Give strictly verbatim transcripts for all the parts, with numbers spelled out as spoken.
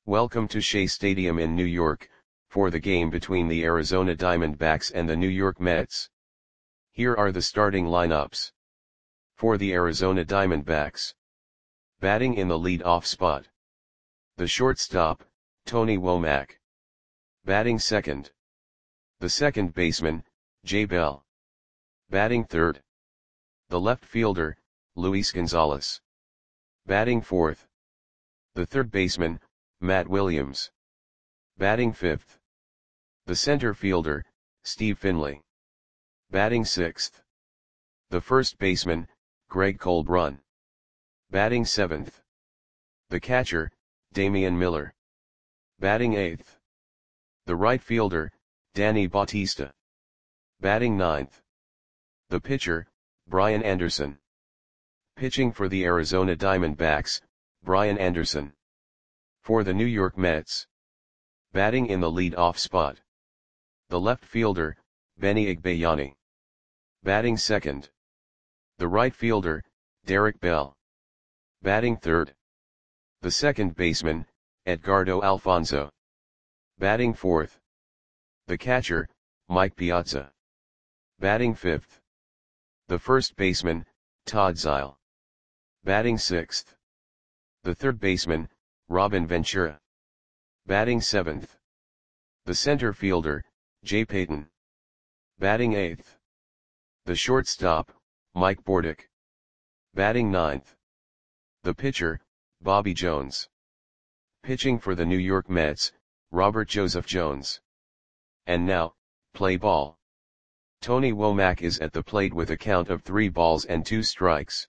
Welcome to Shea Stadium in New York, for the game between the Arizona Diamondbacks and the New York Mets. Here are the starting lineups. For the Arizona Diamondbacks. Batting in the lead-off spot. The shortstop, Tony Womack. Batting second. The second baseman, Jay Bell. Batting third. The left fielder, Luis Gonzalez. Batting fourth. The third baseman, Matt Williams. Batting fifth. The center fielder, Steve Finley. Batting sixth. The first baseman, Greg Colbrun. Batting seventh. The catcher, Damian Miller. Batting eighth. The right fielder, Danny Bautista. Batting ninth. The pitcher, Brian Anderson. Pitching for the Arizona Diamondbacks, Brian Anderson. For the New York Mets. Batting in the lead-off spot. The left fielder, Benny Agbayani. Batting second. The right fielder, Derek Bell. Batting third. The second baseman, Edgardo Alfonzo. Batting fourth. The catcher, Mike Piazza. Batting fifth. The first baseman, Todd Zeile. Batting sixth. The third baseman, Robin Ventura. Batting seventh. The center fielder, Jay Payton. Batting eighth. The shortstop, Mike Bordick. Batting ninth. The pitcher, Bobby Jones. Pitching for the New York Mets, Robert Joseph Jones. And now, play ball. Tony Womack is at the plate with a count of three balls and two strikes.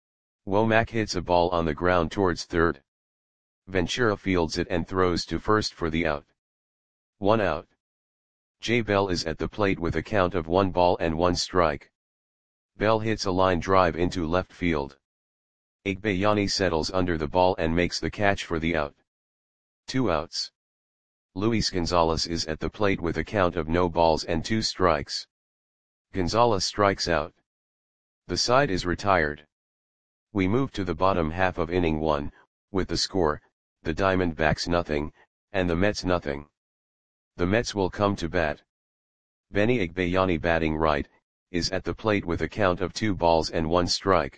Womack hits a ball on the ground towards third. Ventura fields it and throws to first for the out. One out. Jay Bell is at the plate with a count of one ball and one strike. Bell hits a line drive into left field. Agbayani settles under the ball and makes the catch for the out. Two outs. Luis Gonzalez is at the plate with a count of no balls and two strikes. Gonzalez strikes out. The side is retired. We move to the bottom half of inning one, with the score, the Diamondbacks nothing, and the Mets nothing. The Mets will come to bat. Benny Agbayani batting right, is at the plate with a count of two balls and one strike.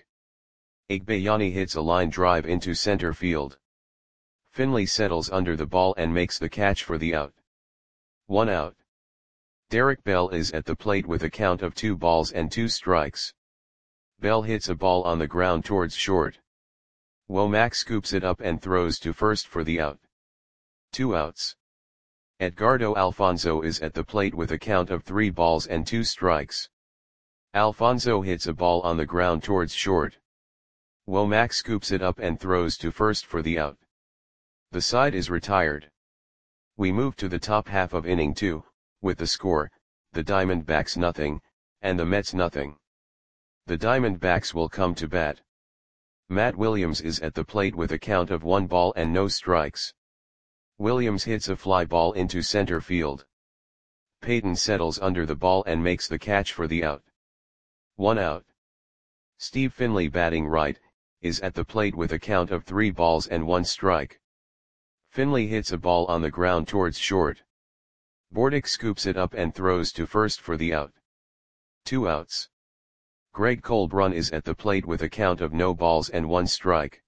Agbayani hits a line drive into center field. Finley settles under the ball and makes the catch for the out. One out. Derek Bell is at the plate with a count of two balls and two strikes. Bell hits a ball on the ground towards short. Womack scoops it up and throws to first for the out. Two outs. Edgardo Alfonzo is at the plate with a count of three balls and two strikes. Alfonzo hits a ball on the ground towards short. Womack scoops it up and throws to first for the out. The side is retired. We move to the top half of inning two, with the score, the Diamondbacks nothing, and the Mets nothing. The Diamondbacks will come to bat. Matt Williams is at the plate with a count of one ball and no strikes. Williams hits a fly ball into center field. Payton settles under the ball and makes the catch for the out. One out. Steve Finley batting right, is at the plate with a count of three balls and one strike. Finley hits a ball on the ground towards short. Bordick scoops it up and throws to first for the out. Two outs. Greg Colbrun is at the plate with a count of no balls and one strike.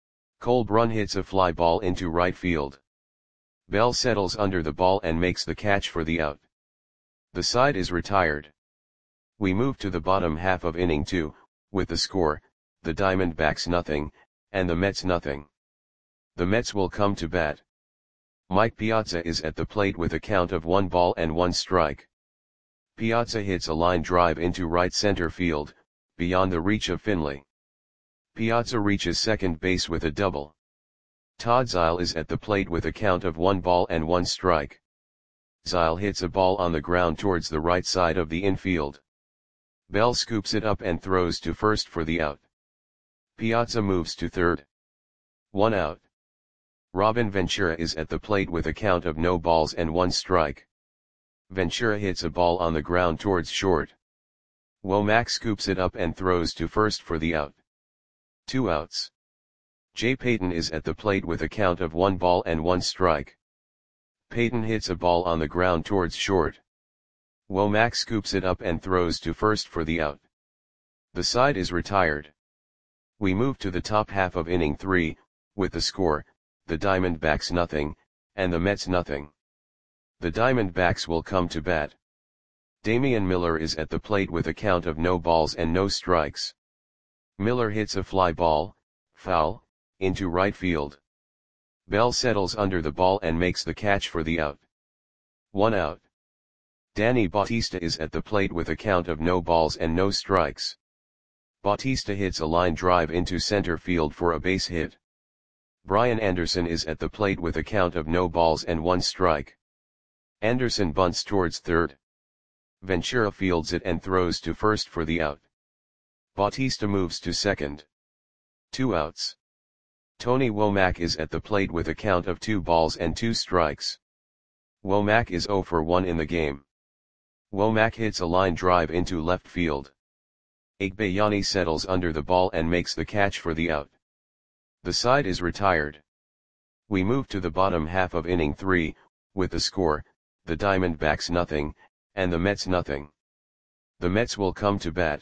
Colbrun hits a fly ball into right field. Bell settles under the ball and makes the catch for the out. The side is retired. We move to the bottom half of inning two, with the score, the Diamondbacks nothing, and the Mets nothing. The Mets will come to bat. Mike Piazza is at the plate with a count of one ball and one strike. Piazza hits a line drive into right center field, beyond the reach of Finley. Piazza reaches second base with a double. Todd Zeile is at the plate with a count of one ball and one strike. Zeile hits a ball on the ground towards the right side of the infield. Bell scoops it up and throws to first for the out. Piazza moves to third. One out. Robin Ventura is at the plate with a count of no balls and one strike. Ventura hits a ball on the ground towards short. Womack scoops it up and throws to first for the out. Two outs. Jay Payton is at the plate with a count of one ball and one strike. Payton hits a ball on the ground towards short. Womack scoops it up and throws to first for the out. The side is retired. We move to the top half of inning three, with the score, the Diamondbacks nothing, and the Mets nothing. The Diamondbacks will come to bat. Damian Miller is at the plate with a count of no balls and no strikes. Miller hits a fly ball, foul, into right field. Bell settles under the ball and makes the catch for the out. One out. Danny Bautista is at the plate with a count of no balls and no strikes. Bautista hits a line drive into center field for a base hit. Brian Anderson is at the plate with a count of no balls and one strike. Anderson bunts towards third. Ventura fields it and throws to first for the out. Bautista moves to second. Two outs. Tony Womack is at the plate with a count of two balls and two strikes. Womack is zero for one in the game. Womack hits a line drive into left field. Igbayani settles under the ball and makes the catch for the out. The side is retired. We move to the bottom half of inning three, with the score, the Diamondbacks nothing, and the Mets nothing. The Mets will come to bat.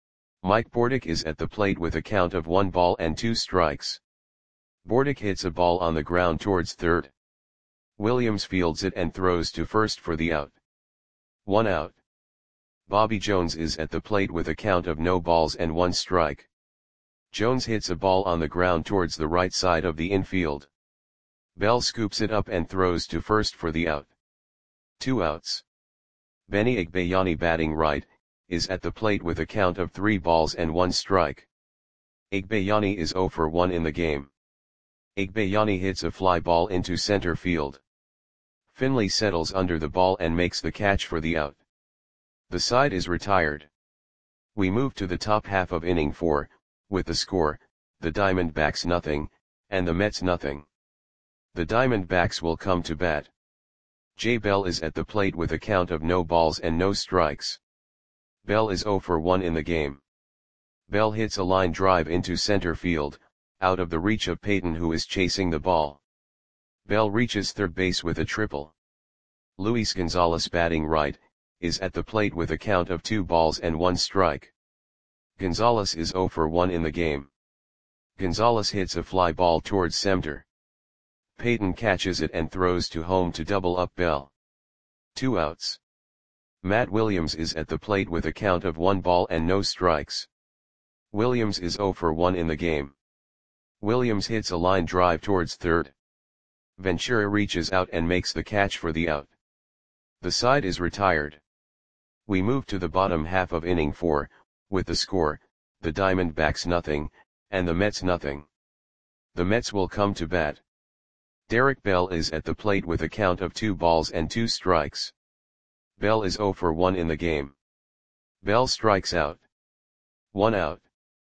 Mike Bordick is at the plate with a count of one ball and two strikes. Bordick hits a ball on the ground towards third. Williams fields it and throws to first for the out. One out. Bobby Jones is at the plate with a count of no balls and one strike. Jones hits a ball on the ground towards the right side of the infield. Bell scoops it up and throws to first for the out. Two outs. Benny Igbayani, batting right, is at the plate with a count of three balls and one strike. Igbayani is zero for one in the game. Igbayani hits a fly ball into center field. Finley settles under the ball and makes the catch for the out. The side is retired. We move to the top half of inning four, with the score, the Diamondbacks nothing, and the Mets nothing. The Diamondbacks will come to bat. Jay Bell is at the plate with a count of no balls and no strikes. Bell is zero for one in the game. Bell hits a line drive into center field, out of the reach of Payton, who is chasing the ball. Bell reaches third base with a triple. Luis Gonzalez, batting right, is at the plate with a count of two balls and one strike. Gonzalez is zero for one in the game. Gonzalez hits a fly ball towards center. Payton catches it and throws to home to double up Bell. Two outs. Matt Williams is at the plate with a count of one ball and no strikes. Williams is zero for one in the game. Williams hits a line drive towards third. Ventura reaches out and makes the catch for the out. The side is retired. We move to the bottom half of inning four, with the score, the Diamondbacks nothing, and the Mets nothing. The Mets will come to bat. Derek Bell is at the plate with a count of two balls and two strikes. Bell is zero for one in the game. Bell strikes out. One out.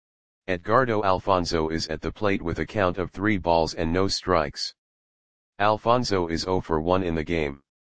Edgardo Alfonzo is at the plate with a count of three balls and no strikes. Alfonzo is zero for one in the game.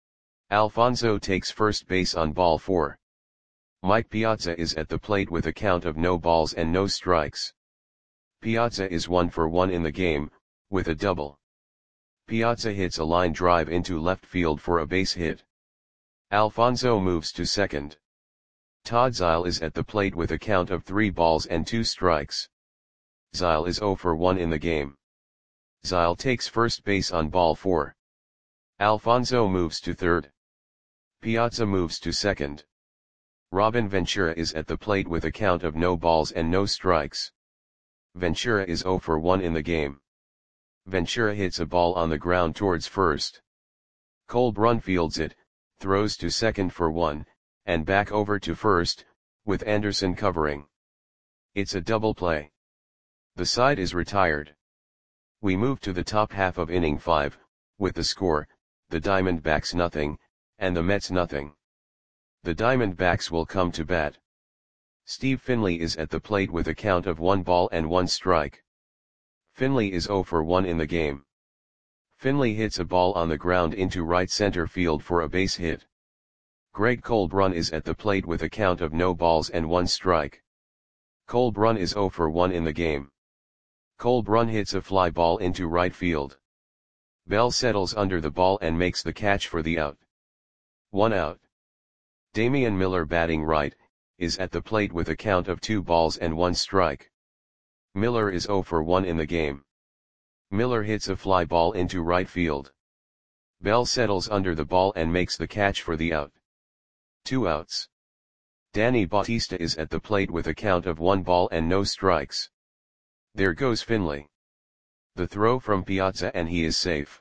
Alfonzo takes first base on ball four. Mike Piazza is at the plate with a count of no balls and no strikes. Piazza is one for one in the game, with a double. Piazza hits a line drive into left field for a base hit. Alfonzo moves to second. Todd Zeile is at the plate with a count of three balls and two strikes. Zeile is zero for one in the game. Zeile takes first base on ball four. Alfonzo moves to third. Piazza moves to second. Robin Ventura is at the plate with a count of no balls and no strikes. Ventura is zero for one in the game. Ventura hits a ball on the ground towards first. Cole Brun fields it, throws to second for one, and back over to first, with Anderson covering. It's a double play. The side is retired. We move to the top half of inning five, with the score, the Diamondbacks nothing, and the Mets nothing. The Diamondbacks will come to bat. Steve Finley is at the plate with a count of one ball and one strike. Finley is zero for one in the game. Finley hits a ball on the ground into right center field for a base hit. Greg Colbrun is at the plate with a count of no balls and one strike. Colbrun is zero for one in the game. Colbrun hits a fly ball into right field. Bell settles under the ball and makes the catch for the out. One out. Damian Miller, batting right, is at the plate with a count of two balls and one strike. Miller is zero for one in the game. Miller hits a fly ball into right field. Bell settles under the ball and makes the catch for the out. Two outs. Danny Bautista is at the plate with a count of one ball and no strikes. There goes Finley. The throw from Piazza and he is safe.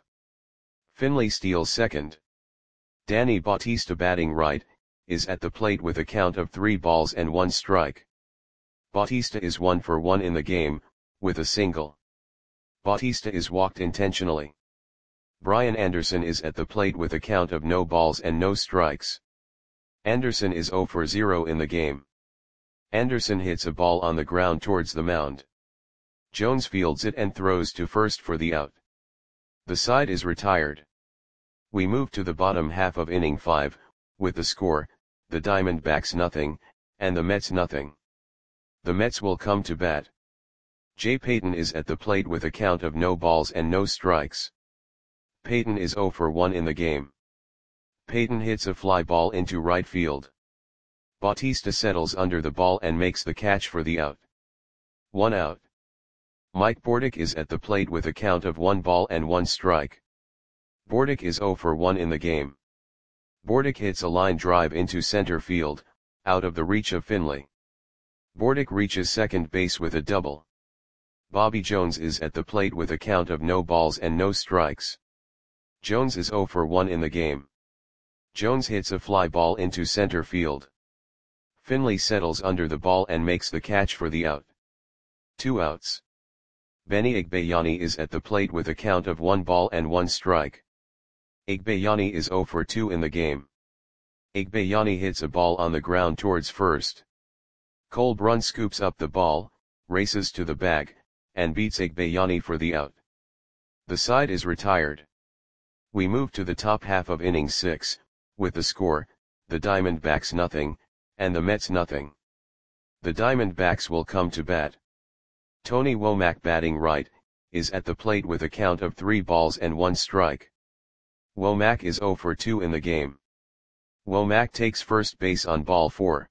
Finley steals second. Danny Bautista, batting right, is at the plate with a count of three balls and one strike. Bautista is one for one in the game, with a single. Bautista is walked intentionally. Brian Anderson is at the plate with a count of no balls and no strikes. Anderson is zero for zero in the game. Anderson hits a ball on the ground towards the mound. Jones fields it and throws to first for the out. The side is retired. We move to the bottom half of inning five, with the score, the Diamondbacks nothing, and the Mets nothing. The Mets will come to bat. Jay Payton is at the plate with a count of no balls and no strikes. Payton is zero for one in the game. Payton hits a fly ball into right field. Bautista settles under the ball and makes the catch for the out. One out. Mike Bordick is at the plate with a count of one ball and one strike. Bordick is zero for one in the game. Bordick hits a line drive into center field, out of the reach of Finley. Bordick reaches second base with a double. Bobby Jones is at the plate with a count of no balls and no strikes. Jones is zero for one in the game. Jones hits a fly ball into center field. Finley settles under the ball and makes the catch for the out. Two outs. Benny Igbayani is at the plate with a count of one ball and one strike. Igbayani is zero for two in the game. Igbayani hits a ball on the ground towards first. Colbrun scoops up the ball, races to the bag, and beats Igbayani for the out. The side is retired. We move to the top half of inning six, with the score, the Diamondbacks nothing, and the Mets nothing. The Diamondbacks will come to bat. Tony Womack, batting right, is at the plate with a count of three balls and one strike. Womack is zero for two in the game. Womack takes first base on ball four.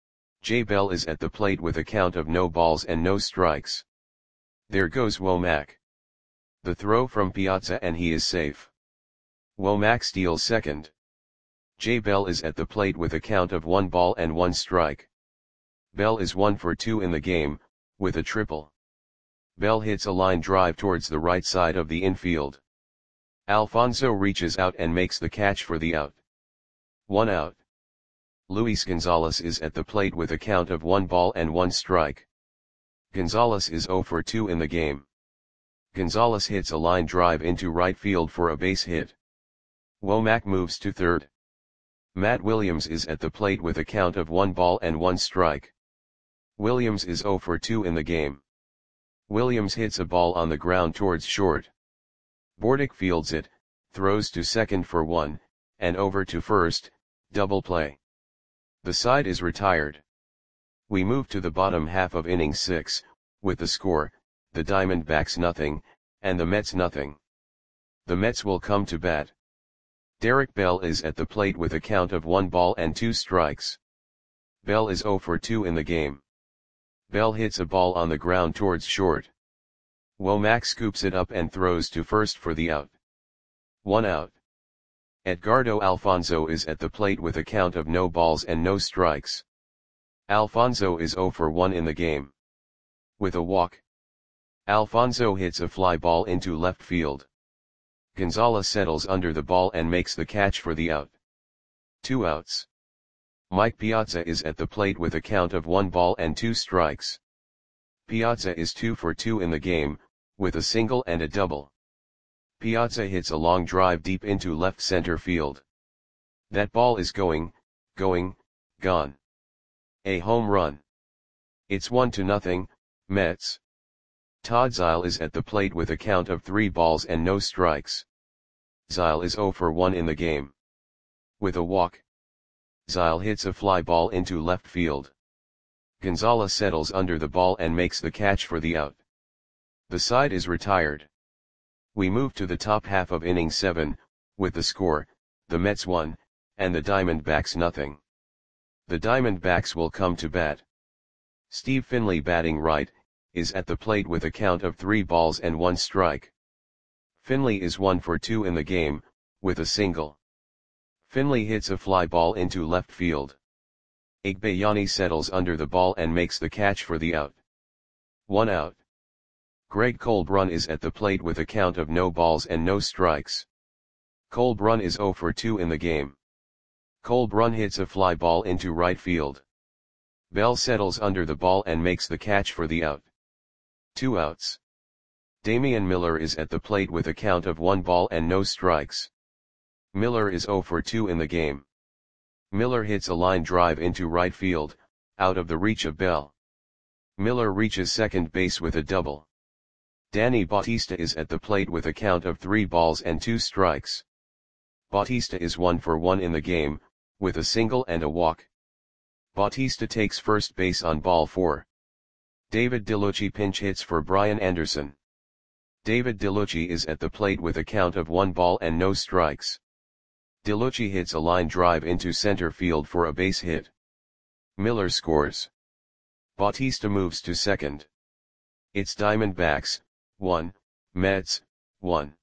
Jay Bell is at the plate with a count of no balls and no strikes. There goes Womack. The throw from Piazza and he is safe. Womack steals second. Jay Bell is at the plate with a count of one ball and one strike. Bell is one for two in the game, with a triple. Bell hits a line drive towards the right side of the infield. Alfonso reaches out and makes the catch for the out. One out. Luis Gonzalez is at the plate with a count of one ball and one strike. Gonzalez is zero for two in the game. Gonzalez hits a line drive into right field for a base hit. Womack moves to third. Matt Williams is at the plate with a count of one ball and one strike. Williams is zero for two in the game. Williams hits a ball on the ground towards short. Bordick fields it, throws to second for one, and over to first, double play. The side is retired. We move to the bottom half of inning six, with the score, the Diamondbacks nothing, and the Mets nothing. The Mets will come to bat. Derek Bell is at the plate with a count of one ball and two strikes. Bell is zero for two in the game. Bell hits a ball on the ground towards short. Womack scoops it up and throws to first for the out. One out. Edgardo Alfonso is at the plate with a count of no balls and no strikes. Alfonso is zero for one in the game. With a walk. Alfonso hits a fly ball into left field. Gonzalez settles under the ball and makes the catch for the out. Two outs. Mike Piazza is at the plate with a count of one ball and two strikes. Piazza is two for two in the game, with a single and a double. Piazza hits a long drive deep into left center field. That ball is going, going, gone. A home run. It's one to nothing, Mets. Todd Zeile is at the plate with a count of three balls and no strikes. Zeile is zero for one in the game. With a walk. Zeile hits a fly ball into left field. Gonzalez settles under the ball and makes the catch for the out. The side is retired. We move to the top half of inning seven, with the score, the Mets one, and the Diamondbacks nothing. The Diamondbacks will come to bat. Steve Finley, batting right, is at the plate with a count of three balls and one strike. Finley is one for two in the game, with a single. Finley hits a fly ball into left field. Igbayani settles under the ball and makes the catch for the out. One out. Greg Colbrun is at the plate with a count of no balls and no strikes. Colbrun is zero for two in the game. Colbrun hits a fly ball into right field. Bell settles under the ball and makes the catch for the out. Two outs. Damian Miller is at the plate with a count of one ball and no strikes. Miller is zero for two in the game. Miller hits a line drive into right field, out of the reach of Bell. Miller reaches second base with a double. Danny Bautista is at the plate with a count of three balls and two strikes. Bautista is one for one in the game, with a single and a walk. Bautista takes first base on ball four. David DeLucci pinch hits for Brian Anderson. David DeLucci is at the plate with a count of one ball and no strikes. DeLucci hits a line drive into center field for a base hit. Miller scores. Bautista moves to second. It's Diamondbacks, one, Mets, one.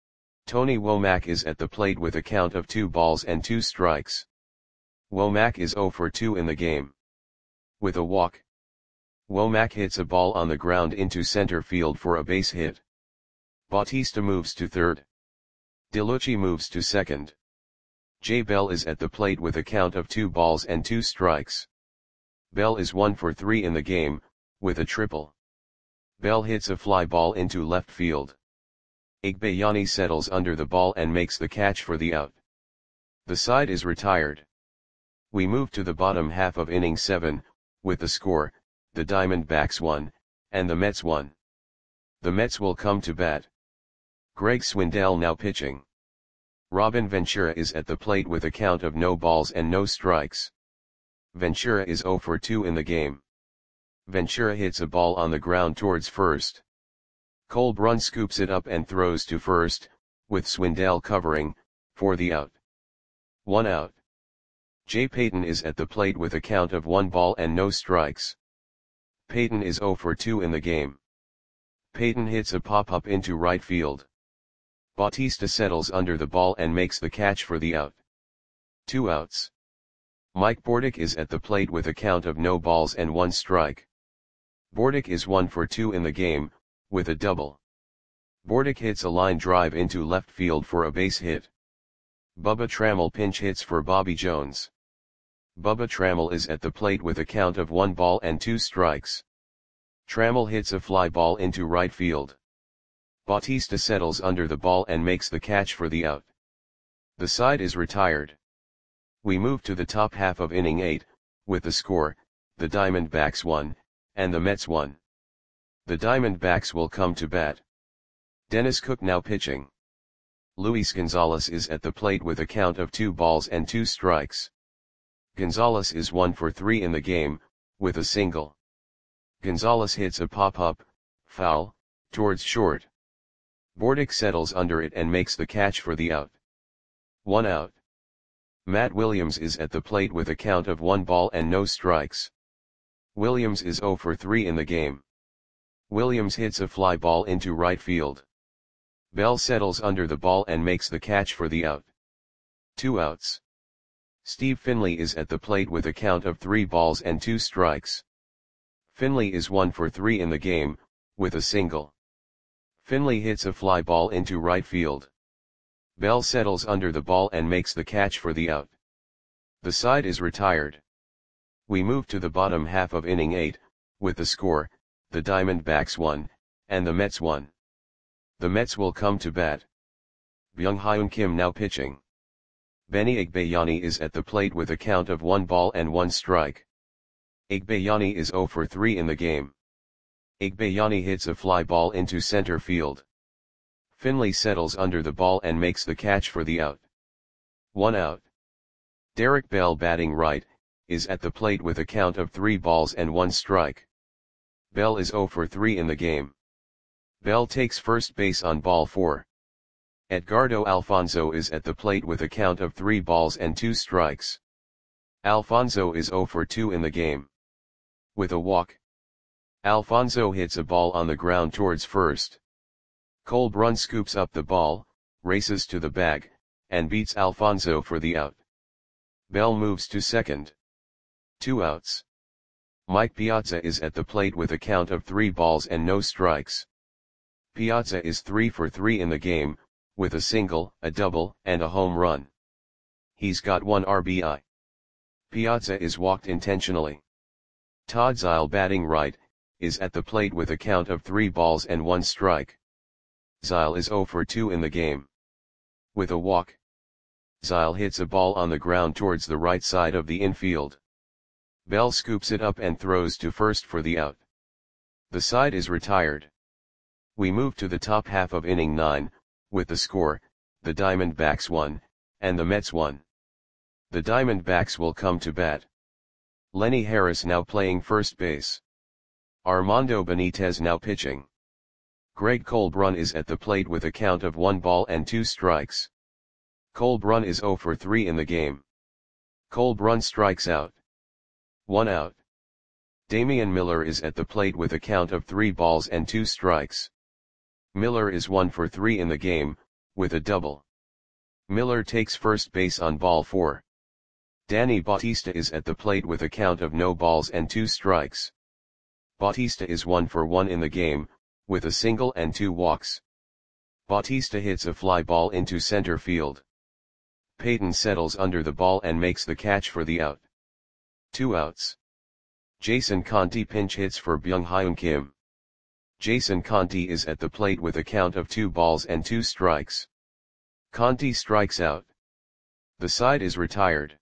Tony Womack is at the plate with a count of two balls and two strikes. Womack is zero for two in the game. With a walk. Womack hits a ball on the ground into center field for a base hit. Bautista moves to third. DeLucci moves to second. Jay Bell is at the plate with a count of two balls and two strikes. Bell is one for three in the game, with a triple. Bell hits a fly ball into left field. Igbayani settles under the ball and makes the catch for the out. The side is retired. We move to the bottom half of inning seven, with the score, the Diamondbacks one, and the Mets one. The Mets will come to bat. Greg Swindell now pitching. Robin Ventura is at the plate with a count of no balls and no strikes. Ventura is zero for two in the game. Ventura hits a ball on the ground towards first. Colbrun scoops it up and throws to first, with Swindell covering, for the out. One out. Jay Payton is at the plate with a count of one ball and no strikes. Payton is zero for two in the game. Payton hits a pop-up into right field. Bautista settles under the ball and makes the catch for the out. Two outs. Mike Bordick is at the plate with a count of no balls and one strike. Bordick is one for two in the game, with a double. Bordick hits a line drive into left field for a base hit. Bubba Trammell pinch hits for Bobby Jones. Bubba Trammell is at the plate with a count of one ball and two strikes. Trammell hits a fly ball into right field. Bautista settles under the ball and makes the catch for the out. The side is retired. We move to the top half of inning eight, with the score, the Diamondbacks one, and the Mets one. The Diamondbacks will come to bat. Dennis Cook now pitching. Luis Gonzalez is at the plate with a count of two balls and two strikes. Gonzalez is one for three in the game, with a single. Gonzalez hits a pop-up, foul, towards short. Bordick settles under it and makes the catch for the out. One out. Matt Williams is at the plate with a count of one ball and no strikes. Williams is zero for three in the game. Williams hits a fly ball into right field. Bell settles under the ball and makes the catch for the out. Two outs. Steve Finley is at the plate with a count of three balls and two strikes. Finley is one for three in the game, with a single. Finley hits a fly ball into right field. Bell settles under the ball and makes the catch for the out. The side is retired. We move to the bottom half of inning eight, with the score, the Diamondbacks one, and the Mets one. The Mets will come to bat. Byung-Hyun Kim now pitching. Benny Igbayani is at the plate with a count of one ball and one strike. Igbayani is zero for three in the game. Igbayani hits a fly ball into center field. Finley settles under the ball and makes the catch for the out. One out. Derek Bell, batting right, is at the plate with a count of three balls and one strike. Bell is zero for three in the game. Bell takes first base on ball four. Edgardo Alfonzo is at the plate with a count of three balls and two strikes. Alfonzo is zero for two in the game. With a walk, Alfonzo hits a ball on the ground towards first. Cole Brun scoops up the ball, races to the bag, and beats Alfonzo for the out. Bell moves to second. Two outs. Mike Piazza is at the plate with a count of three balls and no strikes. Piazza is three for three in the game, with a single, a double, and a home run. He's got one R B I. Piazza is walked intentionally. Todd Zeile, batting right, is at the plate with a count of three balls and one strike. Zeile is zero for two in the game. With a walk, Zeile hits a ball on the ground towards the right side of the infield. Bell scoops it up and throws to first for the out. The side is retired. We move to the top half of inning nine, with the score, the Diamondbacks one, and the Mets one. The Diamondbacks will come to bat. Lenny Harris now playing first base. Armando Benitez now pitching. Greg Cole Brun is at the plate with a count of one ball and two strikes. Cole Brun is zero for three in the game. Cole Brun strikes out. One out. Damian Miller is at the plate with a count of three balls and two strikes. Miller is one for three in the game, with a double. Miller takes first base on ball four. Danny Bautista is at the plate with a count of no balls and two strikes. Bautista is one for one in the game, with a single and two walks. Bautista hits a fly ball into center field. Payton settles under the ball and makes the catch for the out. Two outs. Jason Conti pinch hits for Byung-Hyun Kim. Jason Conti is at the plate with a count of two balls and two strikes. Conti strikes out. The side is retired.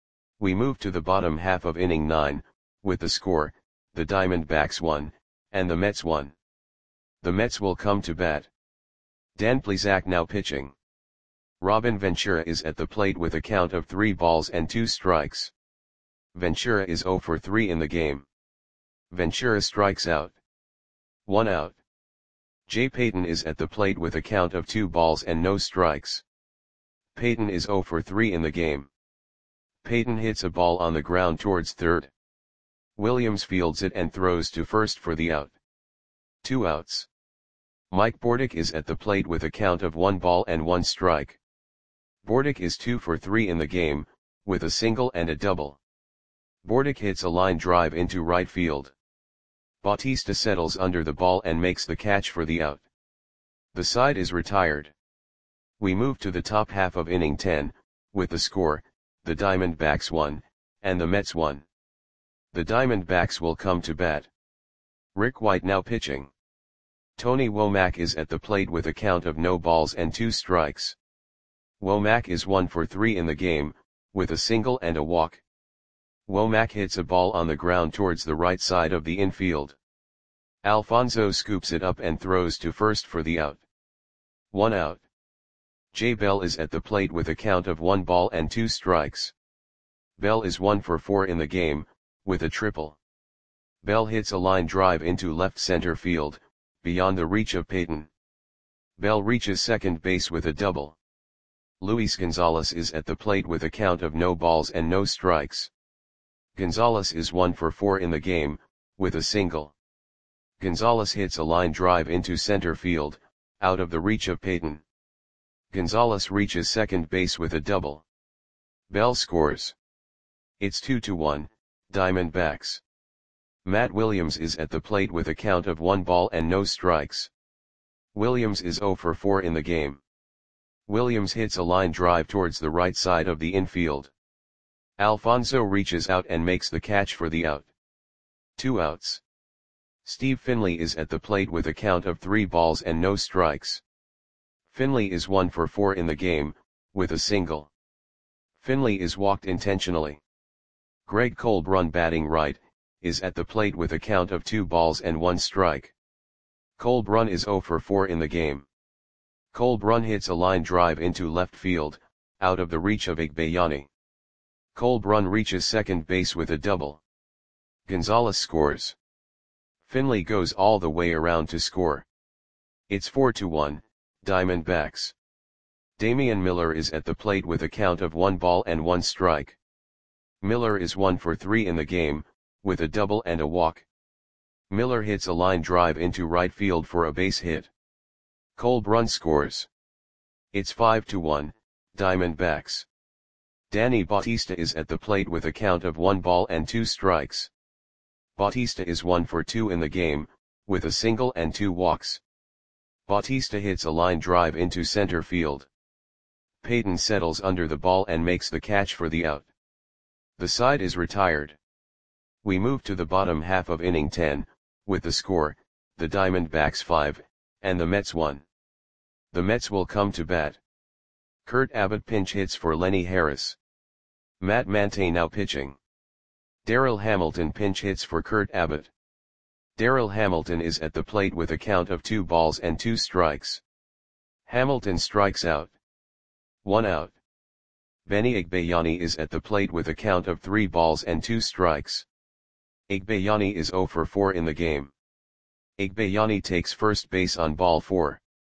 We move to the bottom half of inning nine, with the score, the Diamondbacks one, and the Mets one. The Mets will come to bat. Dan Plesac now pitching. Robin Ventura is at the plate with a count of three balls and two strikes. Ventura is zero for three in the game. Ventura strikes out. One out. Jay Payton is at the plate with a count of two balls and no strikes. Payton is zero for three in the game. Payton hits a ball on the ground towards third. Williams fields it and throws to first for the out. Two outs. Mike Bordick is at the plate with a count of one ball and one strike. Bordick is two for three in the game, with a single and a double. Bordick hits a line drive into right field. Bautista settles under the ball and makes the catch for the out. The side is retired. We move to the top half of inning ten, with the score, the Diamondbacks one, and the Mets one. The Diamondbacks will come to bat. Rick White now pitching. Tony Womack is at the plate with a count of no balls and two strikes. Womack is one for three in the game, with a single and a walk. Womack hits a ball on the ground towards the right side of the infield. Alfonzo scoops it up and throws to first for the out. One out. Jay Bell is at the plate with a count of one ball and two strikes. Bell is one for four in the game, with a triple. Bell hits a line drive into left center field, beyond the reach of Payton. Bell reaches second base with a double. Luis Gonzalez is at the plate with a count of no balls and no strikes. Gonzalez is one for four in the game, with a single. Gonzalez hits a line drive into center field, out of the reach of Payton. Gonzalez reaches second base with a double. Bell scores. It's two to one, Diamondbacks. Matt Williams is at the plate with a count of one ball and no strikes. Williams is zero for four in the game. Williams hits a line drive towards the right side of the infield. Alfonzo reaches out and makes the catch for the out. Two outs. Steve Finley is at the plate with a count of three balls and no strikes. Finley is one for four in the game, with a single. Finley is walked intentionally. Greg Cole Brun, batting right, is at the plate with a count of two balls and one strike. Cole Brun is zero for four in the game. Cole Brun hits a line drive into left field, out of the reach of Igbayani. Cole Brun reaches second base with a double. Gonzalez scores. Finley goes all the way around to score. It's four to one, Diamondbacks. Damian Miller is at the plate with a count of one ball and one strike. Miller is one for three in the game, with a double and a walk. Miller hits a line drive into right field for a base hit. Cole Brun scores. It's five to one, Diamondbacks. Danny Bautista is at the plate with a count of one ball and two strikes. Bautista is one for two in the game, with a single and two walks. Bautista hits a line drive into center field. Payton settles under the ball and makes the catch for the out. The side is retired. We move to the bottom half of inning ten, with the score, the Diamondbacks five, and the Mets one. The Mets will come to bat. Kurt Abbott pinch hits for Lenny Harris. Matt Mante now pitching. Darryl Hamilton pinch hits for Kurt Abbott. Darryl Hamilton is at the plate with a count of two balls and two strikes. Hamilton strikes out. One out. Benny Igbayani is at the plate with a count of three balls and two strikes. Igbayani is zero for four in the game. Igbayani takes first base on ball four.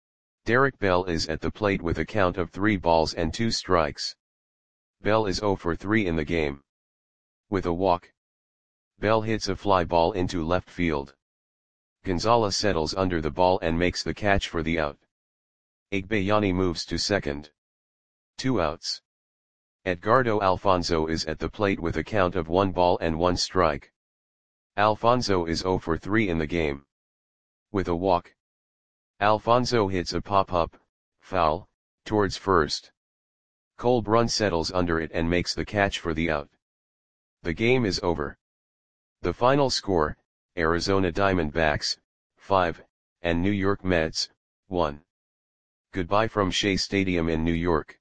Derek Bell is at the plate with a count of three balls and two strikes. Bell is zero for three in the game. With a walk, Bell hits a fly ball into left field. Gonzalez settles under the ball and makes the catch for the out. Igbayani moves to second. Two outs. Edgardo Alfonzo is at the plate with a count of one ball and one strike. Alfonzo is zero for three in the game. With a walk, Alfonzo hits a pop-up, foul, towards first. Cole Brun settles under it and makes the catch for the out. The game is over. The final score, Arizona Diamondbacks, five, and New York Mets, one. Goodbye from Shea Stadium in New York.